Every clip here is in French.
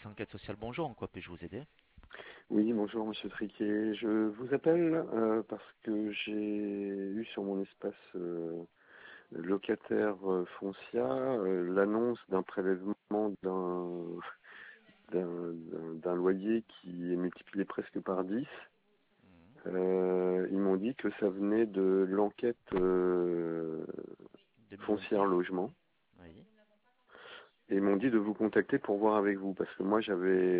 enquêtes sociales, bonjour, en quoi puis-je vous aider? Oui, bonjour Monsieur Triquet. Je vous appelle parce que j'ai eu sur mon espace locataire Foncia l'annonce d'un prélèvement d'un loyer qui est multiplié presque par 10. Ils m'ont dit que ça venait de l'enquête foncière 2026? logement. Oui. Et ils m'ont dit de vous contacter pour voir avec vous parce que moi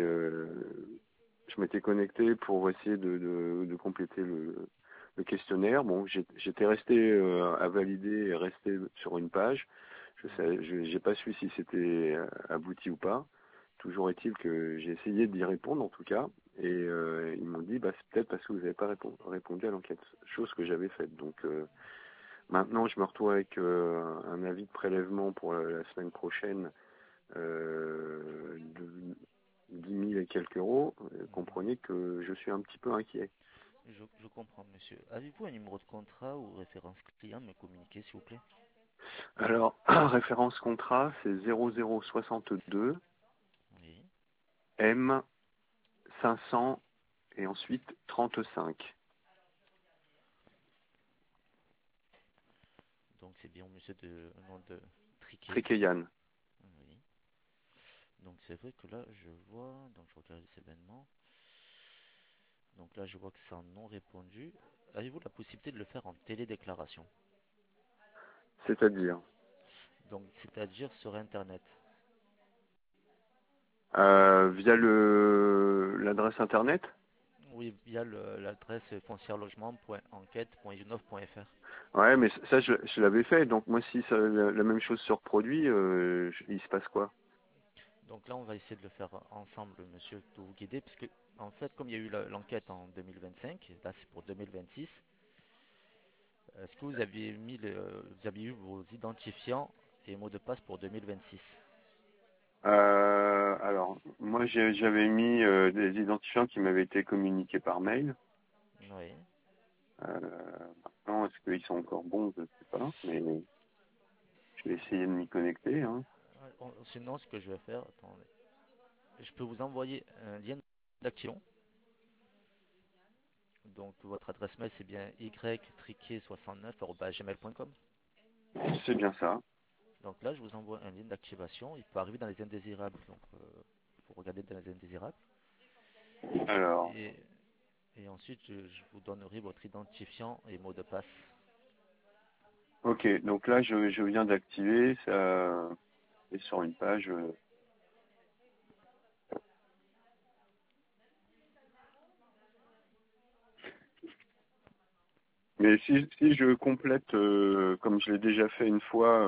je m'étais connecté pour essayer de compléter le questionnaire. Bon, j'étais resté à valider et resté sur une page. J'ai pas su si c'était abouti ou pas. Toujours est-il que j'ai essayé d'y répondre en tout cas. Et ils m'ont dit, bah, c'est peut-être parce que vous n'avez pas répondu à l'enquête, chose que j'avais faite. Donc maintenant, je me retrouve avec un avis de prélèvement pour la semaine prochaine de 10 000 et quelques euros. Comprenez que je suis un petit peu inquiet. Je comprends, monsieur. Avez-vous un numéro de contrat ou référence client à me communiquer, s'il vous plaît? Alors, référence contrat, c'est 0062 Oui. M 500 et ensuite 35. Donc c'est bien monsieur de nom de Triquet, c'est ça? Triqueyan. Oui. Donc c'est vrai que là, je vois, donc je regarde les événements. Donc là, je vois que c'est un non répondu. Avez-vous la possibilité de le faire en télédéclaration? C'est-à-dire Donc c'est-à-dire sur Internet. via l'adresse internet. Oui, via l'adresse foncièrelogement.enquête.unov.fr. Ouais, mais ça, je l'avais fait. Donc moi, si la même chose se reproduit, il se passe quoi? Donc là, on va essayer de le faire ensemble, monsieur, de vous guider, puisque en fait, comme il y a eu l'enquête en 2025, là c'est pour 2026, est-ce que vous aviez vous aviez eu vos identifiants et mots de passe pour 2026? Alors, moi, j'avais mis des identifiants qui m'avaient été communiqués par mail. Oui. Maintenant, est-ce qu'ils sont encore bons? Je ne sais pas, mais je vais essayer de m'y connecter, hein. Sinon, ce que je vais faire, attendez, je peux vous envoyer un lien d'action. Donc, votre adresse mail, c'est bien ytriquet69@gmail.com. C'est bien ça. Donc là, je vous envoie un lien d'activation. Il peut arriver dans les indésirables. Donc, il faut regarder dans les indésirables. Alors, Et, et ensuite, je vous donnerai votre identifiant et mot de passe. ok, donc là, je viens d'activer, ça est sur une page. Mais si je complète, comme je l'ai déjà fait une fois,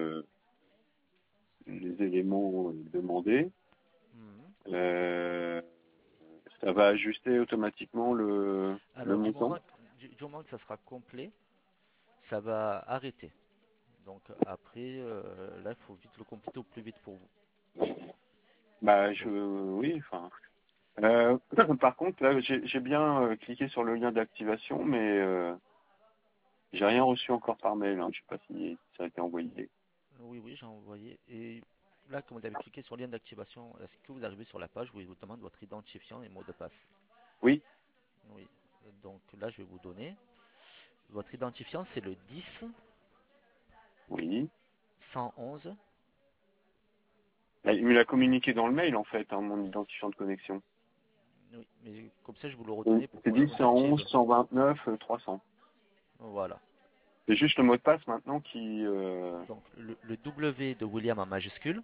les éléments demandés, Mhm. euh, ça va ajuster automatiquement le Alors, montant. du moment que ça sera complet, ça va arrêter. Donc après, là, il faut vite le compléter au plus vite pour vous. Bah, Donc, oui, enfin. Par contre, là, j'ai bien cliqué sur le lien d'activation, mais j'ai rien reçu encore par mail, hein. Je sais pas si ça a été envoyé. oui, oui, j'ai envoyé. Et là, quand vous avez cliqué sur le lien d'activation, est-ce que vous arrivez sur la page où il vous demande votre identifiant et mot de passe? Oui, Oui. Donc là, je vais vous donner. Votre identifiant, c'est le 10 oui. 111. Bah, il me l'a communiqué dans le mail, en fait, hein, mon identifiant de connexion. Oui, mais comme ça, je vous le redonnais pour C'est qu'on 10 on 111 active. 129 300. Voilà. C'est juste le mot de passe maintenant qui... Donc le W de William en majuscule,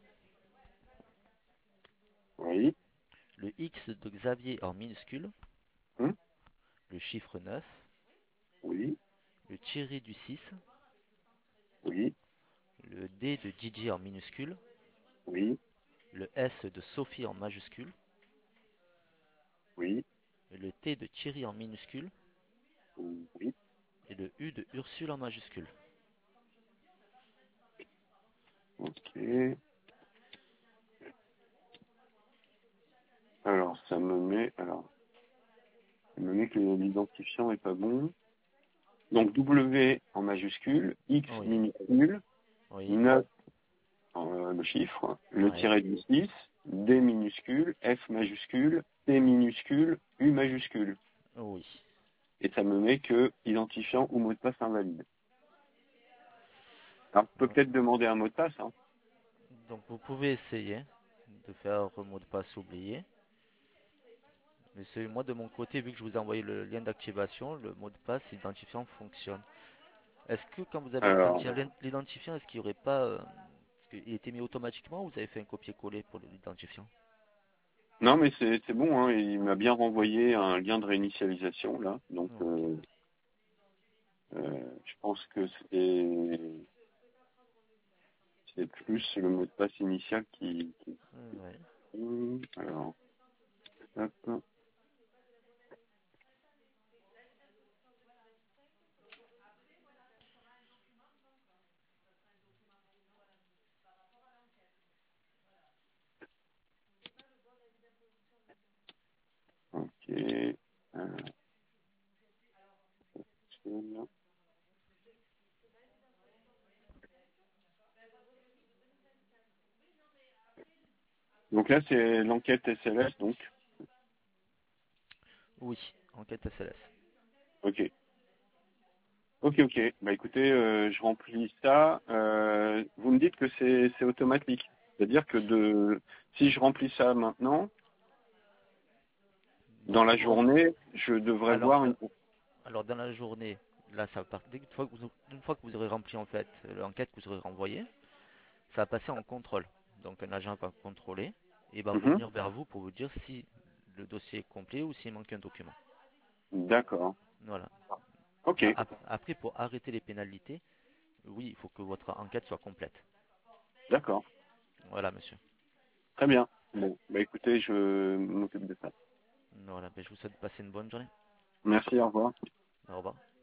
Oui. le X de Xavier en minuscule, Hum, le chiffre 9, oui. le tiré du 6, Oui. le D de Didier en minuscule, Oui. le S de Sophie en majuscule, Oui. le T de Thierry en minuscule Oui. et le U de Ursule en majuscule. Ok. Alors, ça me met... Alors, ça me met que l'identifiant est pas bon. Donc, W en majuscule, X Oui, minuscule, oui, 9 le chiffre, le Ouais. tiret du 6, D minuscule, F majuscule, T minuscule, U majuscule. Oui. Et ça me met que identifiant ou mot de passe invalide. Alors, on peut Ouais. peut-être demander un mot de passe, hein. Donc vous pouvez essayer de faire mot de passe oublié. Mais moi de mon côté, vu que je vous ai envoyé le lien d'activation, le mot de passe identifiant fonctionne. Est-ce que quand vous avez Alors, enclenché l'identifiant, est-ce qu'il n'y aurait pas... parce qu'il était mis automatiquement ou vous avez fait un copier-coller pour l'identifiant? non, mais c'est bon, hein. Il m'a bien renvoyé un lien de réinitialisation, là. Donc, Ok. je pense que c'est plus le mot de passe initial qui... Ouais. Alors, hop. Ok. Donc là, c'est l'enquête SLS, donc. Oui, enquête SLS. Ok. Ok. Bah écoutez, je remplis ça. Vous me dites que c'est automatique. C'est-à-dire que si je remplis ça maintenant, dans Donc la vous, journée, je devrais alors, voir une... alors dans la journée, là ça va partir. Une fois que vous aurez rempli en fait l'enquête que vous aurez renvoyée, ça va passer en contrôle. Donc un agent va contrôler et va Mhm. revenir vers vous pour vous dire si le dossier est complet ou s'il manque un document. D'accord. Voilà. Ok. Après, pour arrêter les pénalités, oui, il faut que votre enquête soit complète. D'accord. Voilà, monsieur. Très bien. Bon, bah écoutez, je m'occupe de ça. Voilà, ben, je vous souhaite de passer une bonne journée. Merci, au revoir. Au revoir.